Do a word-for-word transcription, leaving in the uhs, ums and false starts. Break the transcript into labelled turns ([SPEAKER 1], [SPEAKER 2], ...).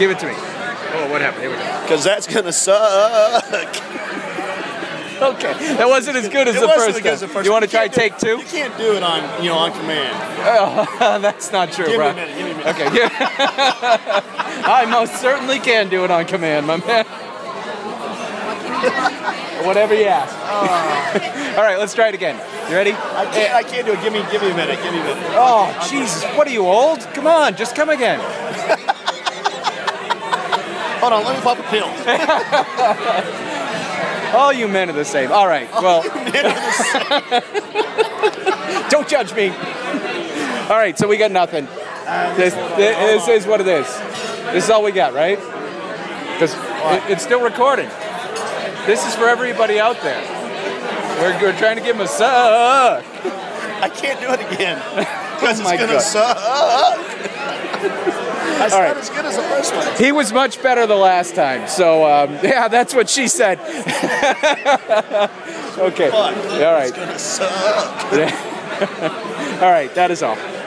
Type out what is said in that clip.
[SPEAKER 1] Give it to me. Oh, what happened? Here we go.
[SPEAKER 2] Because that's gonna suck.
[SPEAKER 1] Okay, that wasn't as good as,
[SPEAKER 2] It
[SPEAKER 1] the,
[SPEAKER 2] wasn't
[SPEAKER 1] first
[SPEAKER 2] as good as the
[SPEAKER 1] time.
[SPEAKER 2] first
[SPEAKER 1] You want to
[SPEAKER 2] You
[SPEAKER 1] try
[SPEAKER 2] can't do-
[SPEAKER 1] take two?
[SPEAKER 2] You can't do it on, you know, on command.
[SPEAKER 1] Oh, that's not true,
[SPEAKER 2] Give me
[SPEAKER 1] bro.
[SPEAKER 2] a minute. Give me a minute.
[SPEAKER 1] Okay, yeah. I most certainly can do it on command, my man. Whatever you ask.
[SPEAKER 2] Oh.
[SPEAKER 1] All right, let's try it again. You ready?
[SPEAKER 2] I can't. I can't do it. Give me. Give me a minute. Give me a minute.
[SPEAKER 1] Oh, Jesus! What are you, old? Come on, just come again.
[SPEAKER 2] Hold on. Let me pop a pill.
[SPEAKER 1] All you men are the same. All right. Well, don't judge me. All right, so we got nothing. This, this is what it is. This is all we got, right? Because it, it's still recording. This is for everybody out there. We're, we're trying to give him a suck.
[SPEAKER 2] I can't do it again. Because
[SPEAKER 1] Oh my
[SPEAKER 2] it's gonna
[SPEAKER 1] God.
[SPEAKER 2] suck. That's
[SPEAKER 1] All
[SPEAKER 2] not
[SPEAKER 1] right.
[SPEAKER 2] as good as the first one.
[SPEAKER 1] He was much better the last time. So, um, yeah, that's what she said. Okay.
[SPEAKER 2] But
[SPEAKER 1] All right.
[SPEAKER 2] it's gonna suck.
[SPEAKER 1] All right, that is all.